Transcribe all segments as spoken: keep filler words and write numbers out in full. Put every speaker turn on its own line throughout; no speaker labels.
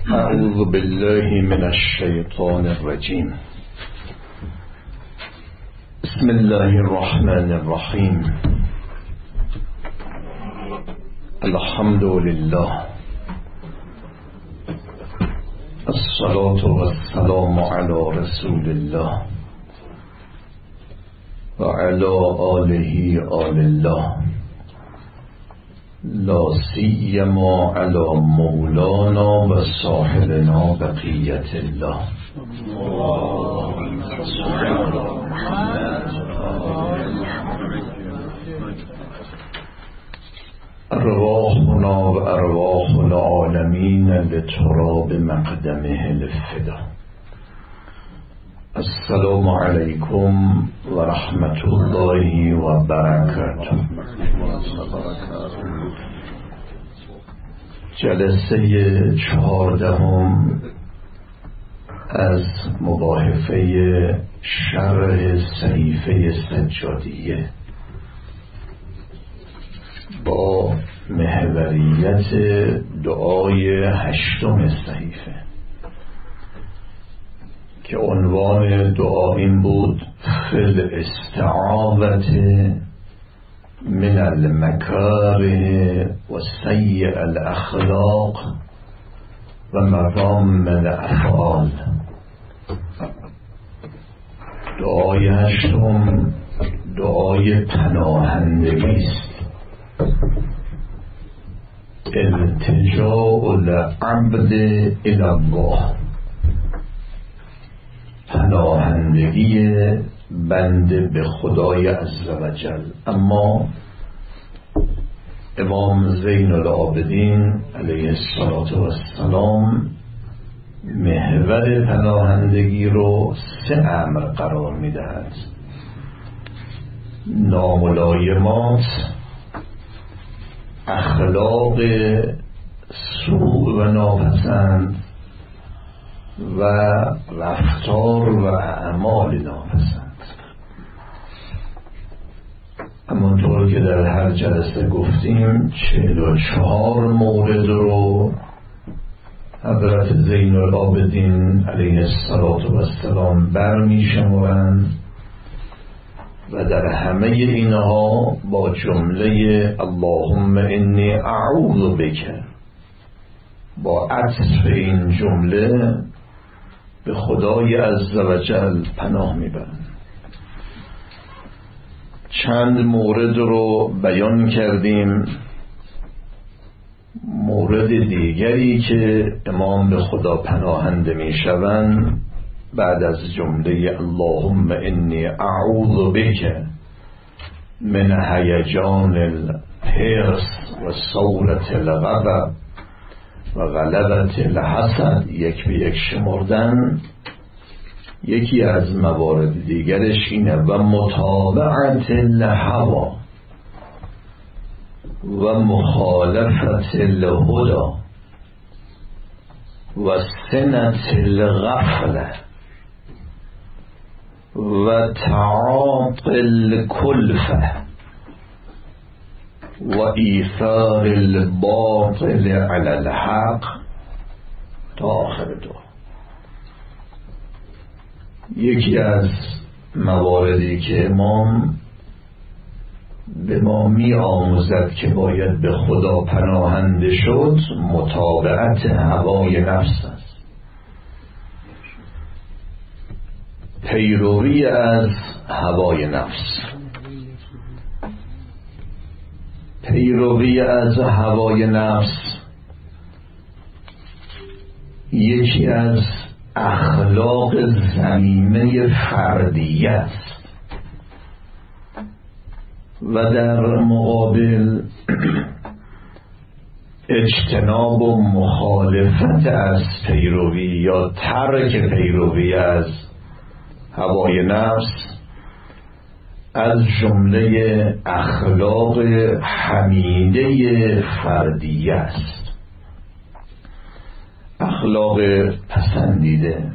أعوذ بالله من الشيطان الرجيم. بسم الله الرحمن الرحيم. الحمد لله، الصلاة والسلام على رسول الله وعلى آله آل الله، لا سیما علی مولانا و صاحبنا بقیت الله. ارواحنا و ارواح العالمین لتراب مقدمه الفدا. السلام علیکم و رحمت الله و برکاته. جلسه چهاردهم از مباحثه شرح صحیفه سجادیه با محوریت دعای هشتم صحیفه که عنوان دعا این بود: فی الاستعاذة من المکاره و سیء الاخلاق و مذام الافعال. دعای هشتم دعای پناهندگی است، التجاء العبد الی الله، پناهندگی بنده به خدای عزوجل. اما امام زین العابدین علیه السلام محور پناهندگی رو سه امر قرار میدهد: ناملایمات، اخلاق سوء و ناپسند و رفتار و اعمال ناپسند. همانطور که در هر جلسه گفتیم، چهل و چهار مورد رو حضرت زین العابدین علیه السلام برمی شمارند و در همه اینها با جمله اللهم انی اعوذ بک، با عطف این جمله به خدای عزوجل پناه میبرند. چند مورد رو بیان کردیم. مورد دیگری که امام به خدا پناهنده میشوند بعد از جمله اللهم انی اعوذ بک من هیجان الحرص و ثورة الغضب و غلبة الحسد یک به یک شمردن. یکی از موارد دیگرش اینه: و متابعت الهوا و مخالفت الهدى و سنة الغفله و تعاطی الکلفه و ایثار الباطل علی الحق تا آخر دعا. یکی از مواردی که امام به ما می آموزد که باید به خدا پناهنده شد، متابعت هوای نفس است، پیروی از هوای نفس. پیروی از هوای نفس یکی از اخلاق ذمیمه فردیه است و در مقابل اجتناب و مخالفت از پیروی یا ترک پیروی از هوای نفس از جمله اخلاق حمیده فردیه است، اخلاق پسندیده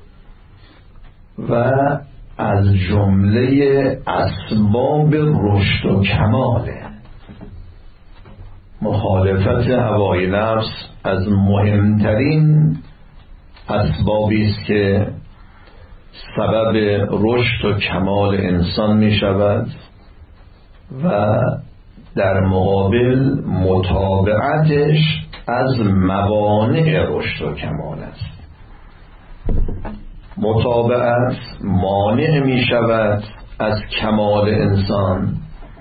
و از جمله اسباب رشد و کماله. مخالفت هوای نفس از مهمترین اسبابی است که سبب رشد و کمال انسان می شود و در مقابل متابعتش از موانع رشد و کمال است. متابعت مانع می شود از کمال انسان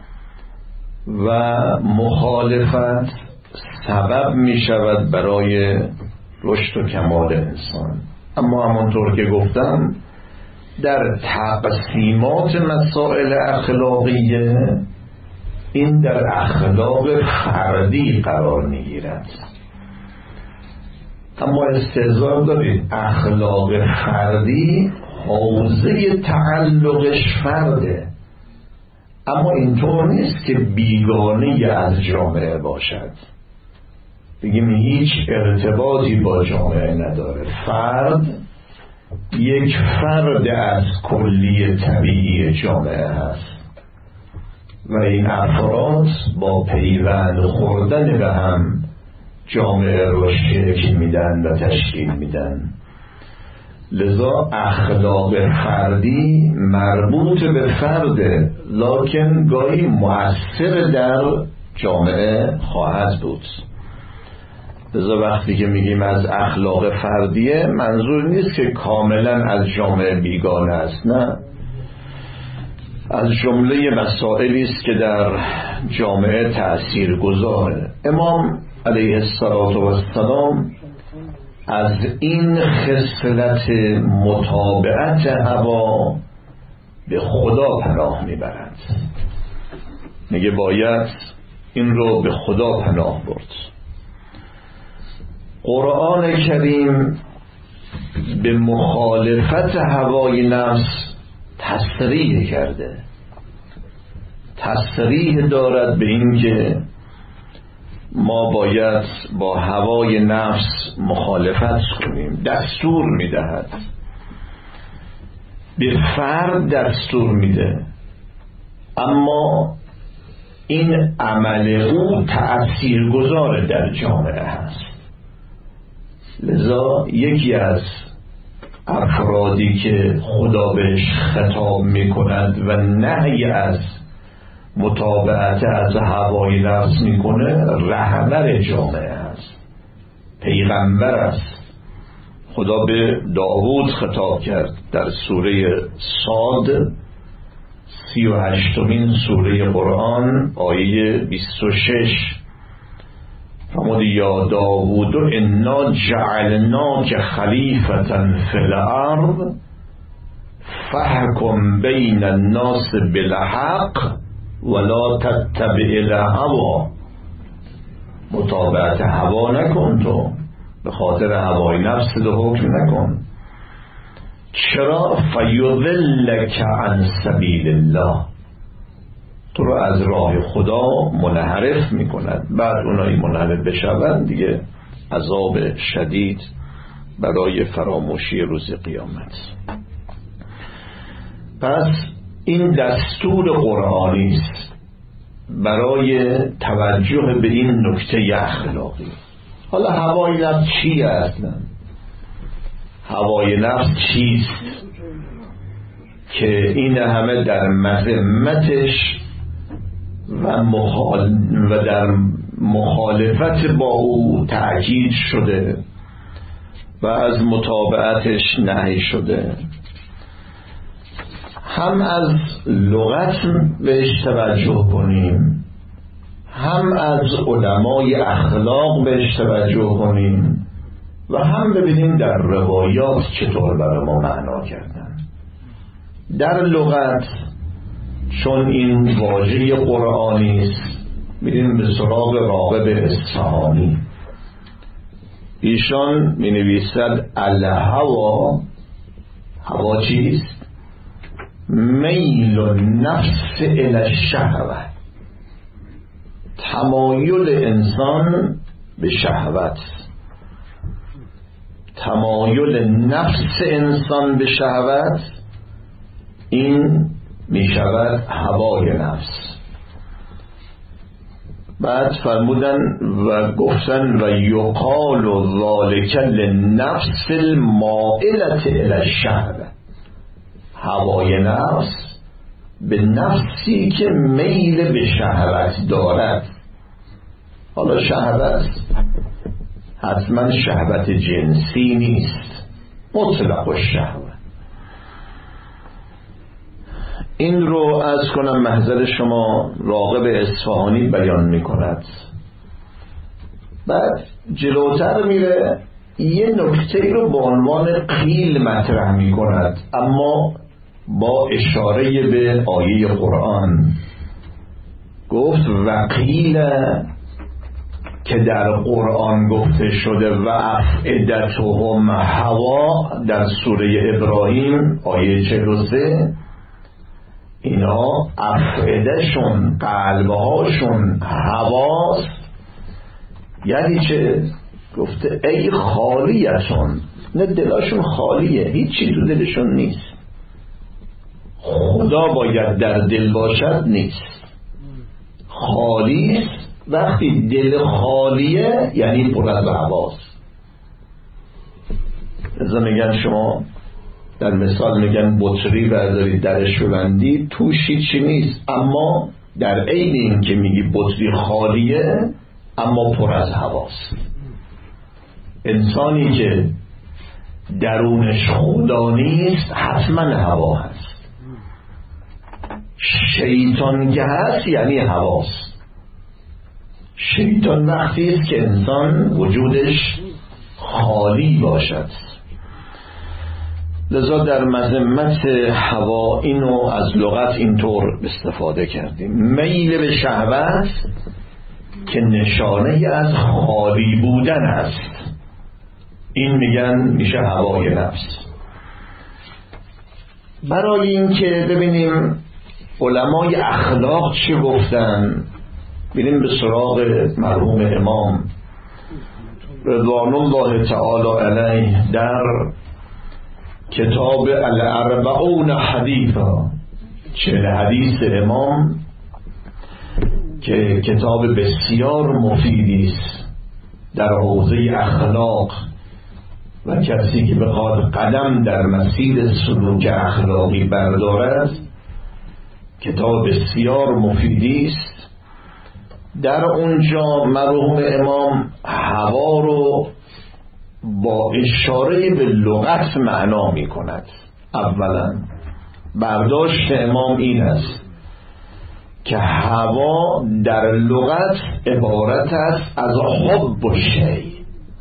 و مخالفت سبب می شود برای رشد و کمال انسان. اما همانطور که گفتم در تقسیمات مسائل اخلاقیه این در اخلاق فردی قرار می گیرد. اما استحضار دارید اخلاق فردی حوزه تعلقش فرده، اما اینطور نیست که بیگانه از جامعه باشد، بگیم هیچ ارتباطی با جامعه نداره. فرد یک فرد از کلی طبیعی جامعه هست و این افراد با پیوند خوردن به هم جامعه رو شکل میدن و تشکیل میدن. لذا اخلاق فردی مربوط به فرده، لکن گاهی مؤثر در جامعه خواهد بود. لذا وقتی که میگیم از اخلاق فردیه، منظور نیست که کاملا از جامعه بیگانه است، نه، از جمله مسائلی است که در جامعه تأثیر گذاره. امام علیه السلام از این خصلت متابعت هوا به خدا پناه میبرد، میگه باید این رو به خدا پناه برد. قرآن کریم به مخالفت هوای نفس تصریح کرده، تصریح دارد به این که ما باید با هوای نفس مخالفت کنیم، دستور میدهد، به فرد دستور میده، اما این عمل او تأثیرگذار در جامعه هست. لذا یکی از افرادی که خدا بهش خطاب میکند و نهی از متابعت از هوای نفس میکنه رهبر جامعه است، پیغمبر است. خدا به داوود خطاب کرد در سوره صاد، سی و هشتمین سوره قرآن، آیه بیست و شش، فرمود یا داوود انا جعلناک خلیفة فی الارض فاحکم بین الناس بالحق ولا تتبع الهوا. متابعت هوا نکن، تو به خاطر هوای نفس تو حکم نکن. چرا؟ فیضلک عن سبیل الله، تو رو از راه خدا منحرف میکند. بعد اونایی منحرف بشوند دیگه عذاب شدید برای فراموشی روز قیامت. پس این دستور قرآنی است برای توجه به این نکته اخلاقی. حالا هوای نفس چی اصلا؟ هوای نفس چیست که این همه در مذمتش و, مخال... و در مخالفت با او تأکید شده و از متابعتش نهی شده؟ هم از لغت بهش توجه کنیم، هم از علمای اخلاق بهش توجه کنیم و هم ببینیم در روایات چطور برای ما معنا کردن. در لغت چون این واژه قرآنی است، میریم به سراغ راغب اصفهانی. ایشان می نویسد الهوا، هوا چیست؟ میل نفس الی الشهوه، تمایل انسان به شهوت، تمایل نفس انسان به شهوت، این می شود هوای نفس. بعد فرمودن و گفتن و یقال ذالک للنفس المائلة الی الشهوة، هوای نفس به نفسی که میل به شهوت دارد. حالا شهوت حتما شهوت جنسی نیست، مطلق الشهوة. این رو از کنم محضر شما راغب اصفهانی بیان می کند. بعد جلوتر میره یه نکته رو به عنوان قیل مطرح می کند، اما با اشاره به آیه قرآن. گفت و قیل که در قرآن گفته شده و افئدتهم هوا در سوره ابراهیم آیه چهل و سه، اینا افئدهشون قلبهاشون هواست. یعنی چه؟ گفته ای خالیتون، نه دلاشون خالیه، هیچی تو دلشون نیست. خدا باید در دل باشد، نیست، خالیست. وقتی دل خالیه یعنی پر از هواست. ازا میگن شما در مثال میگن بطری بردارید درش ببندید توش هیچی نیست، اما در عین این که میگی بطری خالیه اما پر از هواست. انسانی که درونش خدا نیست حتما هوا هست. شیطان که هست یعنی هواست. شیطان وقتی است که انسان وجودش خالی باشد. لذا در مذمت هوا اینو از لغت اینطور استفاده کردیم. میل به شهوت که نشانه از خالی بودن است، این میگن میشه هوای نفس. برای این که ببینیم علمای اخلاق چی گفتن، بریم به سراغ مرحوم امام رضوان الله تعالی علیه در کتاب الاربعون حدیثا، چهل حدیث امام که کتاب بسیار مفیدی است در حوزه اخلاق و کسی که بخواد قدم در مسیر سلوک اخلاقی بردارد کتاب بسیار مفیدی است. در اونجا مرحوم امام هوا رو با اشاره به لغت معنا می کند. اولا برداشت امام این است که هوا در لغت عبارت است از حب و شی.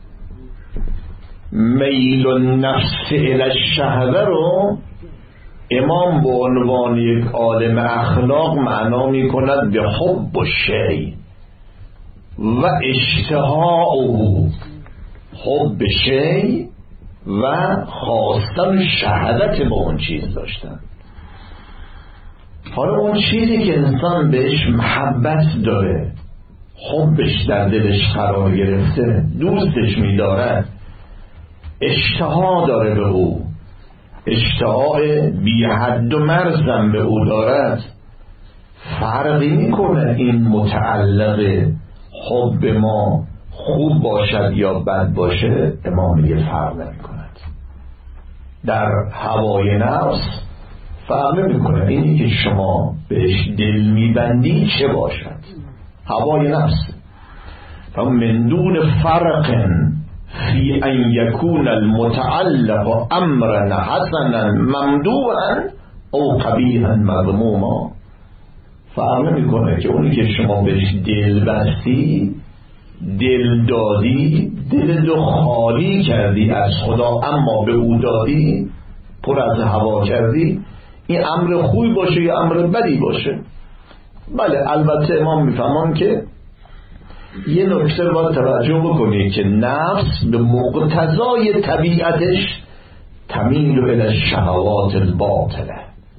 میل النفس الی الشهوه رو امام به عنوان یک عالم اخلاق معنا می کند به حب و شی و اشتهاء، حب شی و خواستن شهادت با اون چیز داشتن. حالا اون چیزی که انسان بهش محبت داره، حبش در دلش قرار گرفته، دوستش می‌دارد، اشتها داره به او، اشتها بی حد و مرزم به او دارد، فرقی میکنه این متعلق حب ما خوب باشد یا بد باشه. امام میگه فرق نمی کند. در هوای نفس فرق نمی کند اینی که شما بهش دل میبندی چه باشد، هوای نفس. فمن دون فرق فی ان یکون المتعلق امرا حسنا ممدوحا او قبیحا مذموما. فرق نمی کنه که اونی که شما بهش دل بستی، دل دادی، دل دو خالی کردی از خدا اما به او دادی، پر از هوا کردی، این امر خوبی باشه یا امر بدی باشه. بله البته امام میفهمان که یه نکته باید توجه بکنی که نفس به مقتضای طبیعتش تمیل الی الشهوات الباطله.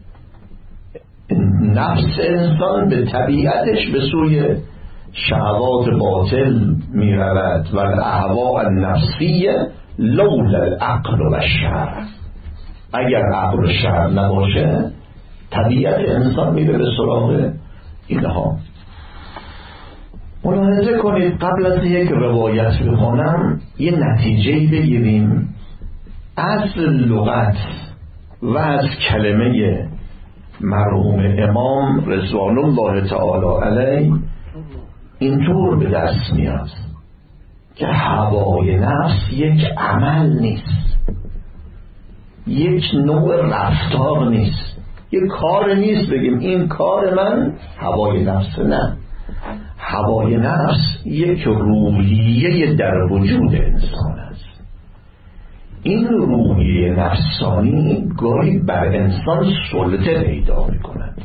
نفس انسان به طبیعتش به سوی شهوات باطل می رود و الاهواء النفسیه لولا العقل و الشرع. اگر عقل و شرع نباشه طبیعت انسان میره به سراغ اینها. ملاحظه کنید قبل از یک روایت بخونم یه نتیجه‌ای بگیریم از لغت و از کلمه مرحوم امام رضوان الله تعالی علیه اینطور به دست میاد که هوای نفس یک عمل نیست، یک نوع رفتار نیست، یک کار نیست بگیم این کار من هوای نفس. نه، هوای نفس یک روحیه در وجود انسان است. این روحیه نفسانی گاهی بر انسان سلطه پیدا می کند،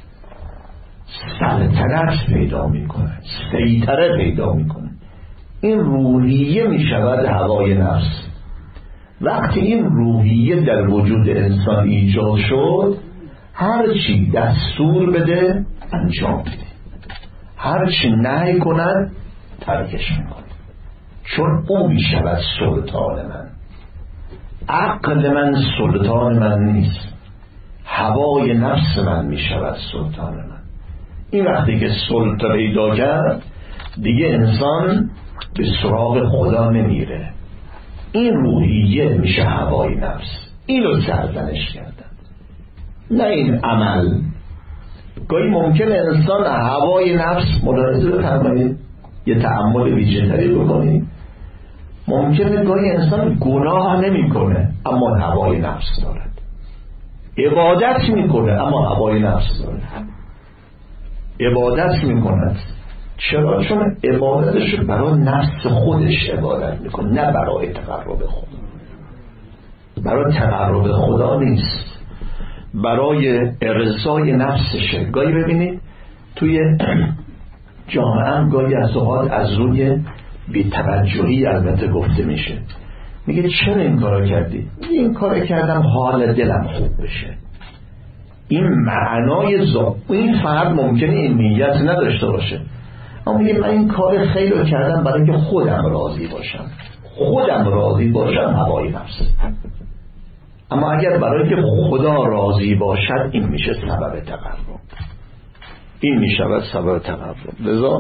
سلطنت پیدا می کند، سیطره پیدا می کند. این روحیه می شود هوای نفس. وقتی این روحیه در وجود انسان ایجاد شد، هر چی دستور بده انجام بده، هر چی نهی کند ترکش می کند، چون او می شود سلطان من. عقل من سلطان من نیست، هوای نفس من می شود سلطان من. این وقتی که سلطه پیدا کرد دیگه انسان به سراغ خدا نمیره. این روحیه میشه هوای نفس. اینو سرزنش کردن، نه این عمل. گاهی ممکنه انسان هوای نفس، ملاحظه بفرمایید یه تأمل ویژه‌تری بکنید، ممکنه گاهی انسان گناه نمیکنه اما هوای نفس دارد، عبادت میکنه اما هوای نفس دارد. عبادت میکند چرا؟ چون عبادتش برای نفس خودش عبادت میکنه، نه برای تقرب خدا. برای تقرب خدا نیست، برای ارضای نفسشه. گاهی ببینید توی جامعه هم گاهی از اوقات از روی بی‌توجهی البته گفته میشه، میگه چرا این کارو کردی؟ این کارو کردم حال دلم خوب بشه. این معنای ذات، این فرد ممکنه این نیت نداشته باشه، اما میگه من این کار خیلی کردم برای اینکه خودم راضی باشم. خودم راضی باشم هوای نفس. اما اگر برای اینکه خدا راضی باشد، این میشه سبب تقرب، این میشود سبب تقرب. لذا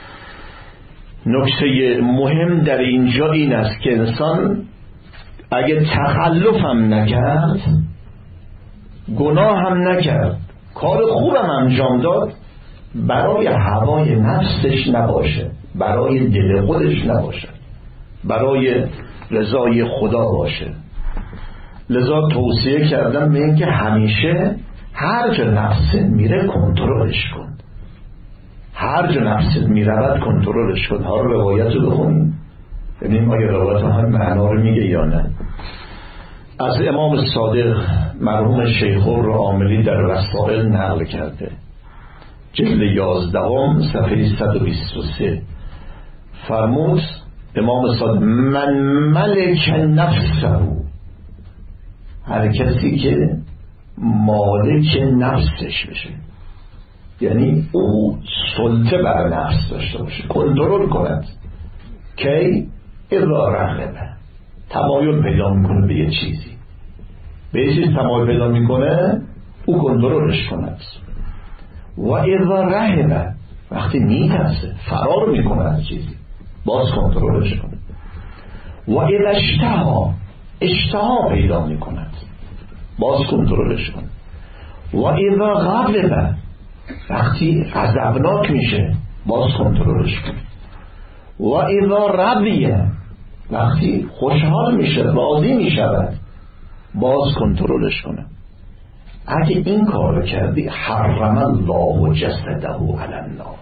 نکته مهم در اینجا این است که انسان اگه تخلف هم نکرد، گناه هم نکرد، کار خوبم انجام داد، برای هوای نفسش نباشه، برای دل خودش نباشه، برای رضای خدا باشه. لذا توصیه کردم به این که همیشه هر جا نفست میره کنترلش کن، هر جا نفست میرود کنترلش کن. ها رو روایت رو بخونیم ببینیم آیا روایت هم معنا رو میگه یا نه. از امام صادق مرحوم شیخ العاملی در رسائل نقل کرده، جلد یازدهم صفحه صد و بیست و سه فرمود امام صادق من ملک نفسه، هر کسی که مالک نفسش بشه، یعنی او سلطه بر نفس داشته باشه، کنترل کند. کی؟ اذا رغبه، تمایل پیدا میکنه به یه چیزی، به یه چیز تمایل پیدا میکنه، او کنترلش کند. و اذا رهبه، وقتی میترسه فرار میکنه از چیزی، باز کنترلش کنه. و اذا اشتها، اشتها پیدا میکند، باز کنترلش کنه. و اذا غضب، وقتی غضبناک میشه، باز کنترلش کنه. و اذا رضیه، وقتی خوشحال میشه، راضی میشود، باز کنترلش کنه. اگه این کار رو کردی حرم الله جسده علی النار،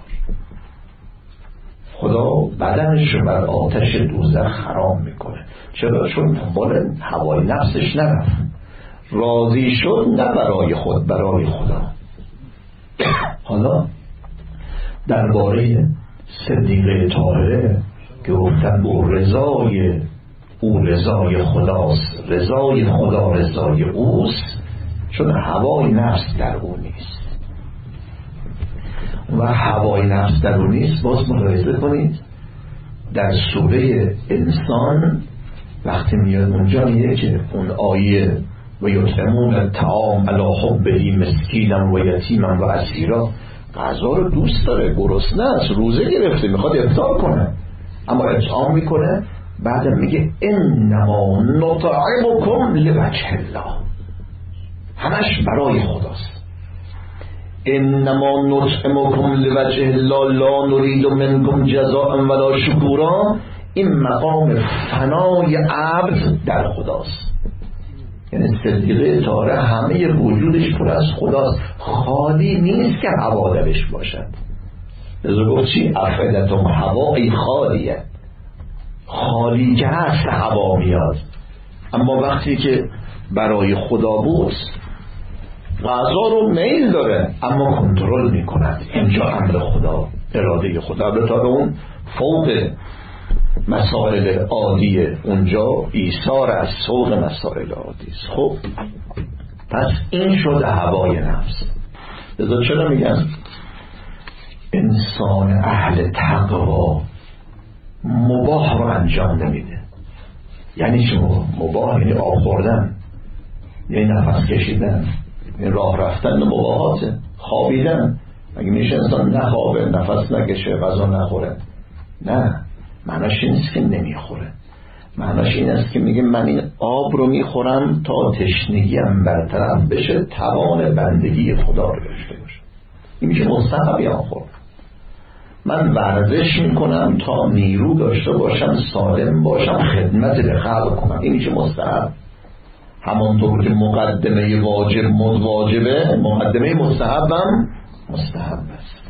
خدا بدنش رو بر آتش دوزخ حرام میکنه. چرا؟ چون دنبال هوای نفسش نرفت، راضی شد نه برای خود، برای خدا. حالا درباره صدیقه طاهره که گفتن او رضای او رضای خداست، رضای خدا رضای اوست، چون هوای نفس در او نیست. و هوای نفس در او نیست. باز ملاحظه کنید در سوره انسان وقتی میاد اونجا میگه که اون آیه و یطعمون الطعام علی حبه مسکینا و یتیما و اسیرا غذا رو دوست داره، گرسنه است، روزه گرفته، میخواد افطار کنه، اما اطعام میکنه. بعد میگه انما نطعمکم لوجه الله، همش برای خداست. انما نطعمکم لوجه الله لا نريد منکم جزاء ولا شکورا. این مقام فنای عبد در خداست. یعنی صدیقه طاهره همه وجودش پر از خداست، خالی نیست که هوا درش باشد. لذا گفت چی؟ افعدتم هوایی خالیه، خالی که هست هوا میاد. اما وقتی که برای خدا بود، غذا رو میل داره اما کنترل میکند. اینجا امر خدا، اراده خدا. البته اون فوق مسائل عادیه، اونجا ایثار از سوق مسائل عادی است. خب پس این شده هوای نفس. لذا چرا میگن انسان اهل تقوا مباح رو انجام نمیده؟ یعنی چه مباح؟ یعنی آب خوردن، یعنی نفس کشیدن، یعنی راه رفتن مباحاته، خوابیدن. مگه میشه انسان نخوابه، نفس نکشه، غذا نخوره؟ نه، معناش این است که نمیخوره، معناش این است که میگه من این آب رو میخورم تا تشنگیم برطرف بشه، توان بندگی خدا رو داشته باشه. این میشه مستحب یا خورد. من ورزش میکنم تا نیرو داشته باشم، سالم باشم، خدمت به خلق کنم. این میشه مستحب. همانطور که مقدمه واجب مواجبه، مقدمه مستحبم مستحب است.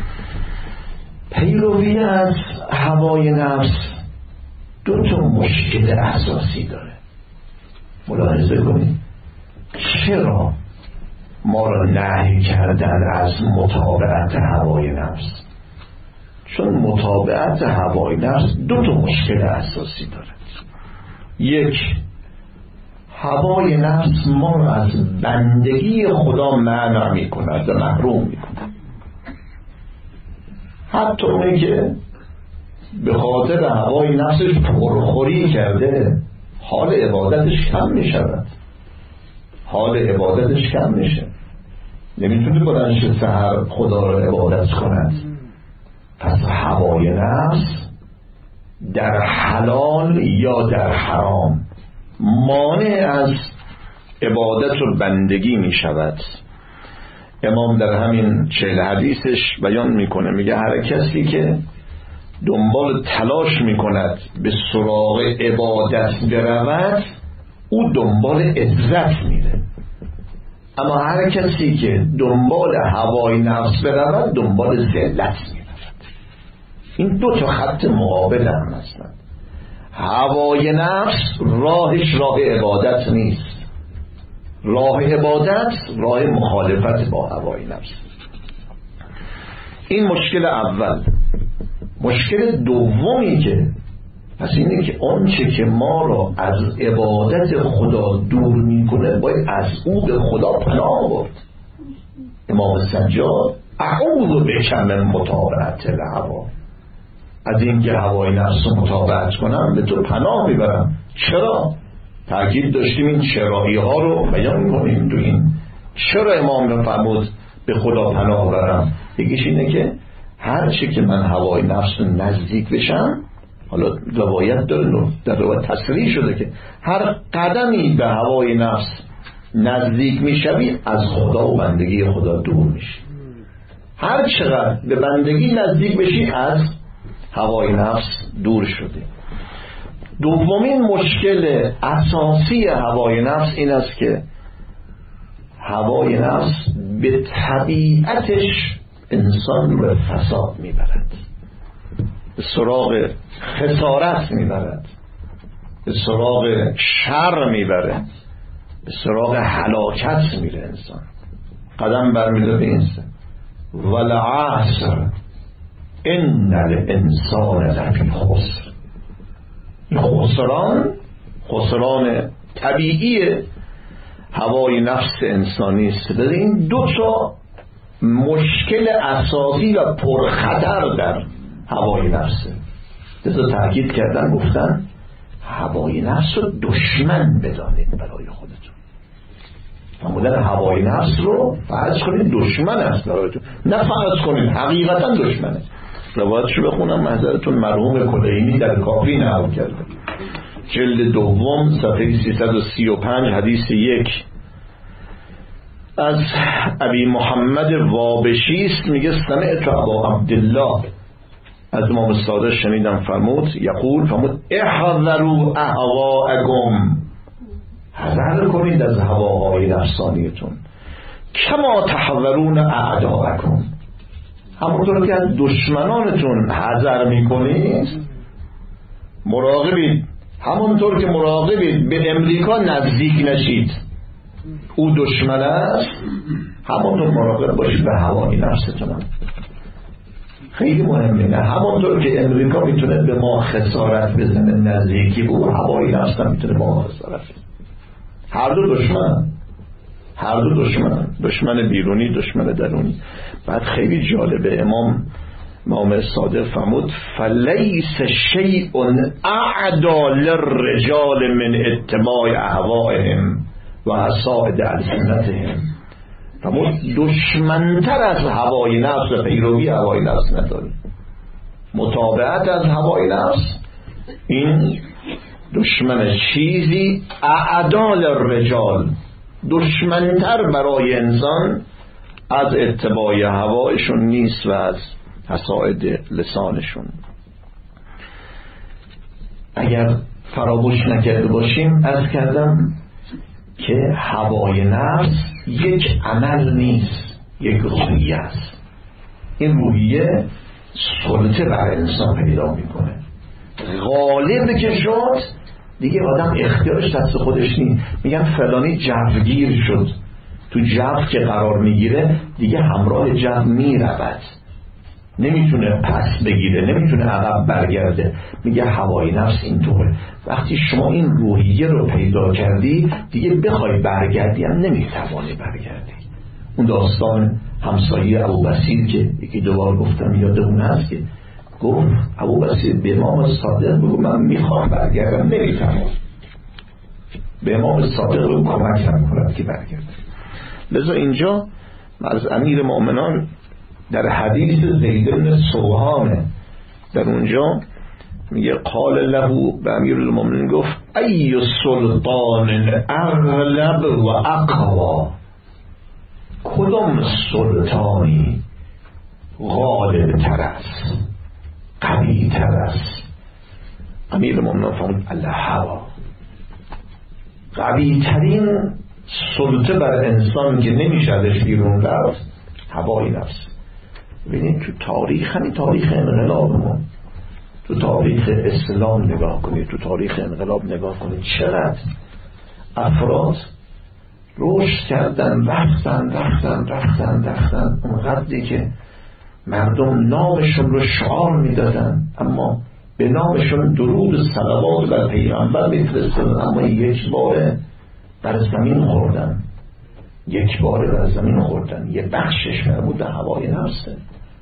پیروی از هوای نفس دو تا مشکل اساسی داره. ملاحظه کنید چرا ما را نهی کردن از متابعت هوای نفس؟ چون متابعت هوای نفس دو تا مشکل اساسی داره. یک، هوای نفس ما را از بندگی خدا منع می کند و محروم می کند. حتی اونی که به خاطر هوای نفسش پرخوری کرده، حال عبادتش کم می شود، حال عبادتش کم میشه، نمیتونه بلند سحر خدا را عبادت کند. پس هوای نفس در حلال یا در حرام مانع از عبادت و بندگی می شود. امام در همین چهل حدیثش بیان میکنه، میگه هر کسی که دنبال تلاش میکند به سراغ عبادت برود، او دنبال عزت میره، اما هر کسی که دنبال هوای نفس برود دنبال ذلت میرود. این دو تا خط مقابل هم هستند. هوای نفس راهش راه عبادت نیست، راه عبادت راه مخالفت با هوای نفس. این مشکل اول. مشکل دومی که پس اینه که آنچه که ما را از عبادت خدا دور میکنه باید از او به خدا پناه برد. امام سجاد اعوذ بک من متابعت الهوا، از این که هوای نفس رو متابعت کنم به تو پناه میبرم. چرا؟ تأکید داشتیم این چرایی ها رو بیان میکنیم تو این. چرا امام فرمود به خدا پناه برم؟ یکیش اینه که هر چی که من هوای نفس رو نزدیک بشم، حالا روایت داره، در روایت تصریح شده که هر قدمی به هوای نفس نزدیک میشوی از خدا و بندگی خدا دور میشی. هر چقدر به بندگی نزدیک بشی از هوای نفس دور شده. دومین مشکل اساسی هوای نفس این است که هوای نفس به طبیعتش انسان رو به فساد میبرد، به سراغ خسارت میبرد، به سراغ شر میبرد، به سراغ هلاکت میره. انسان قدم برمیده به انسان ولعصر ان الانسان لفی خسر. این خسران خسران طبیعی هوای نفس انسانی است. این دو تا مشکل اساسی و پرخطر در هوای نفسه. لذا تاکید کردن، گفتن هوای نفس رو دشمن بدانید برای خودتون. فرمودن هوای نفس رو فرض کنید دشمن است برایتون، نه فرض کنید حقیقتا دشمنه. روایتشو بخونم محضرتون، مرحوم کلینی در کافی نقل کرده، جلد دوم صفحه سیصد و سی و پنج حدیث یک از ابی محمد وابشی است، میگه سمعت ابا عبدالله، از امام صادق شنیدم فرمود، یقول فرمود احذروا اهواءکم، حذر کنید از هواهای نفسانیتون، کما تحذرون اعداءکم، همونطور که از دشمنانتون حذر میکنید مراقبید، همونطور که مراقبید به امریکا نزدیک نشید، او دشمن است، همونطور مراقب باشید به هوای نفستون. خیلی مهمه، نه همونطور که امریکا میتونه به ما خسارت بزنه نزدیکی به او، هوای نفس هم میتونه به ما خسارت بزنه. هر دو دشمن، هر دو دشمن، دشمن بیرونی، دشمن درونی. بعد خیلی جالبه، امام امام صادق فرمود فلیس شیء اعدى للرجال من اتباع اهوائهم و حصائد السنتهم. فرمود دشمنتر از هوای نفس و پیروی هوای نفس نداره. متابعت از هوای نفس این دشمن چیزی اعدى للرجال، دشمنتر برای انسان از اتباع هوایشون نیست و از حصائد لسانشون. اگر فراموش نکرده باشیم عرض کردم که هوای نفس یک عمل نیست، یک روحیه است. این روحیه سلطه بر انسان پیدا میکنه، غالب که شد دیگه آدم اختیارش دست خودش نیست. میگن فلانی جوگیر شد، تو جو که قرار میگیره دیگه همراه جو میرود، نمیتونه پس بگیره، نمیتونه عقب برگرده. میگه هوای نفس اینطوره، وقتی شما این روحیه رو پیدا کردی دیگه بخوای برگردی هم نمیتوانی برگردی. اون داستان همسایه ابوبصیر که یکی دوبار گفتم یادمون هست، که گفت ابوبصیر به امام صادق بگو من میخوام برگردم، نمیتوانم. به امام صادق رو کمک هم کنم که برگردم. لذا اینجا از امیر مؤمنان در حدیث زید بن سوحانه، در اونجا میگه قال له، به امیر المؤمنین گفت ای سلطان اغلب و اقوا، کدام سلطانی غالب تر است، قوی تر است؟ امیر المؤمنین فرمود الهوا، قوی ترین سلطه بر انسان که نمیشه ازش بیرون رفت هوای نفس. ببینید تو تاریخ، همین تاریخ انقلاب ما، تو تاریخ اسلام نگاه کنید، تو تاریخ انقلاب نگاه کنید، چقدر افراد رشد کردن، رفتن رفتن رفتن رفتن اونقدری که مردم نامشون رو شعار میدادن، اما به نامشون درود و صلوات بر پیغمبر میفرستادن، اما یک باره بر زمین خوردن، یک باره بر زمین خوردن. یه بخشش مربوط به هوای نفسه.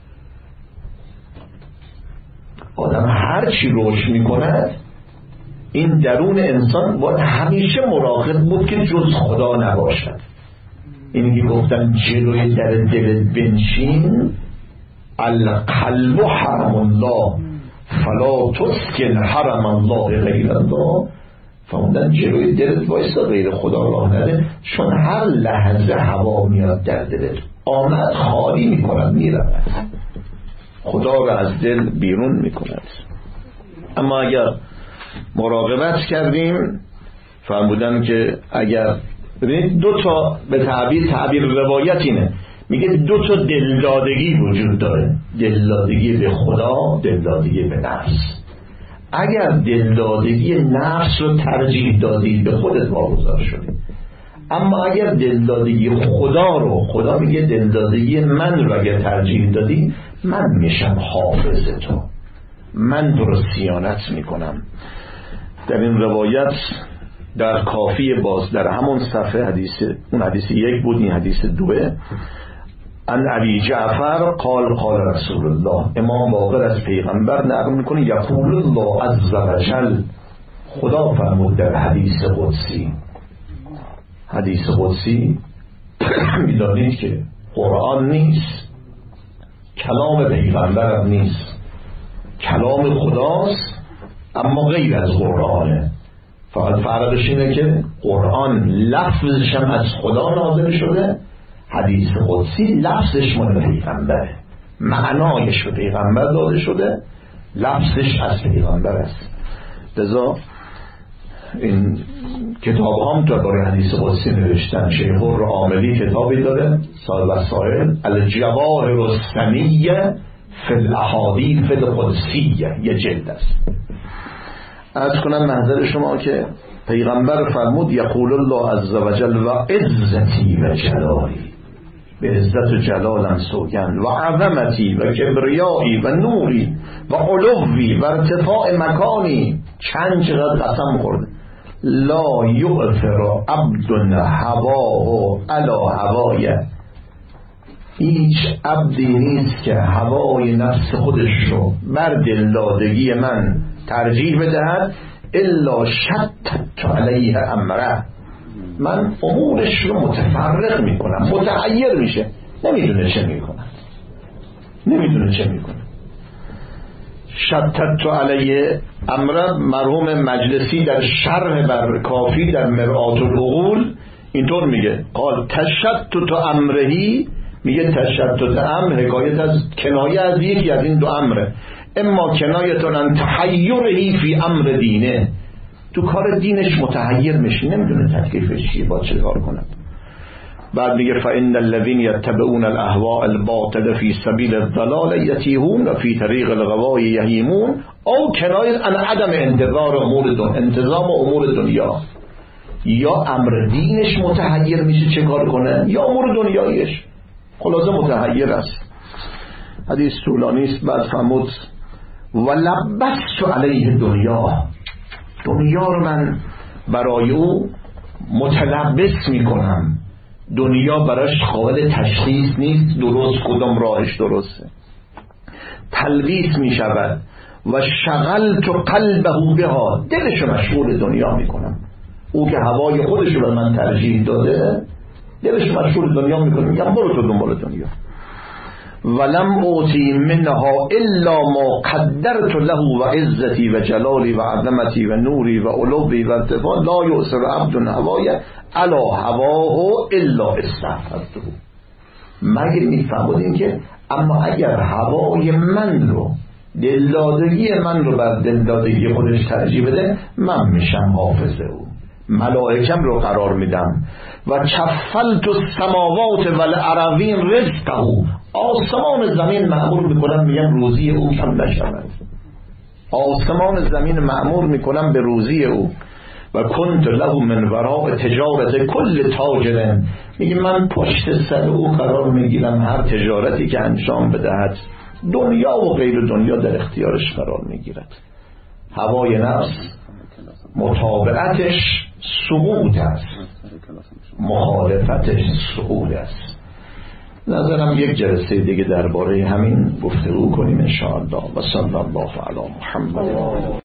آدم هر چی رشد میکند، این درون انسان باید همیشه مراقب بود که جز خدا نباشد. اینی که گفتن جلوی در دل بنشین، القلب حرم الله فلا تسکن حرم الله غیر الله. فرمودن جلوی دلت وایسا، غیر خدا راه نره، چون هر لحظه هوا میاد در دلت، آمد خالی میکند، میرود، خدا رو از دل بیرون میکند. اما اگر مراقبت کردیم، فرمودن که اگر ببینید دو تا، به تعبیر تعبیر روایت اینه، میگه دو تا دلدادگی وجود داره، دلدادگی به خدا، دلدادگی به نفس. اگر دلدادگی نفس رو ترجیح دادی به خودت واگذار شدی، اما اگر دلدادگی خدا رو، خدا میگه دلدادگی من رو اگر ترجیح دادی، من میشم حافظ تو، من تو رو صیانت میکنم. در این روایت در کافی باز در همون صفحه حدیث، اون حدیث یک بود، این حدیث دوه، ان ابی جعفر قال قال رسول الله، امام باقر از پیغمبر نقل میکنه، یقول الله عز و جل، خدا فرمود در حدیث قدسی، حدیث قدسی میدانید که قرآن نیست، کلام پیغمبر هم نیست، کلام خداست اما غیر از قرآنه. فقط فرقش اینه که قرآن لفظش هم از خدا نازل شده، حدیث قدسی لفظش مال پیغمبره، معنایش به پیغمبر داده شده، لفظش از پیغمبر است. لذا این کتاب هم تو برای حدیث قدسی نوشتن. شیخ العاملی کتابی داره صاحب وسائل الجواهر الثمیه فی الاحادیث القدسیه، یه جلد است. عرض کنم محضر شما که پیغمبر فرمود یقول الله عز و جل و عزتی و جلالی، به عزت و جلالم سوگند، و عظمتی و کبریایی و نوری و علوی و ارتفاع مکانی، چند چقدر قسم خورده، لا یؤثر عبد هواه علی هوای، هیچ عبدی نیست که هوای نفس خودش رو بر دلدادگی من ترجیح بدهد الا شتت علیه امره، من امورش رو متفرق میکنم، متحیر میشه، نمیدونه چه میکنه، نمیدونه چه میکنه. شتت علیه امره مرحوم مجلسی در شرح بر کافی در مرآت العقول اینطور میگه، قال تشتت امرهی، میگه تشتت امر حکایت از کنایه از یکی از این دو امره، اما کنایتون ان تحیرهی فی امر دینه، تو کار دینش متحیر میشه، نمیدونه تکلیفش چیه، با چه کار کنه. بعد میگه فإن الذين يتبعون الاهواء الباطله في سبيل الضلال يتيهون وفي طريق الغواء يهيمون، او کنایه عن عدم انتظار امور دنیا، انتظام امور دنیا، یا امر دینش متحیر میشه چه کار کنه، یا امور دنیایش، خلاصه متحیر است. حدیث طولانی است. بعد فرمود و لبست علیه دنیا، دنیا رو من برای او متلبس میکنم، دنیا براش قابل تشخیص نیست، درست کدام راهش درسته، تلبیس میشود. و شغلت قلبه بها، دلش رو مشغول دنیا میکنم، او که هوای خودش رو به من ترجیح داده دلش رو مشغول دنیا میکنم، میگم برو تو دنبال دنیا. ولم اوتی منها الا ما قدرت له و عزتی و جلالی و عظمتی و نوری و علوی و ارتفاع، لا یؤثر عبد هوای علی هواه الا استحفظته. مگه میفهمودین که اما اگر هوای من رو، دلدادگی من رو بر دلدادگی خودش ترجیح بده، من میشم حافظ او، ملائکم رو قرار میدم. و کفلت السماوات والارضین رزقه، آسمان زمین مأمور میکنم، میگم روزی او کم نشود، آسمان زمین مأمور میکنم به روزی او. و کنت له من وراء تجارت کل تاجر، میگه من پشت سر او قرار میگیرم، هر تجارتی که انجام بدهد دنیا و غیر دنیا در اختیارش قرار میگیرد. هوای نفس مطابقتش سقوط است، مخالفتش سقوط است. نظرم یک جلسه دیگه درباره همین گفتگو کنیم ان شاء الله. و صلی الله علی محمد.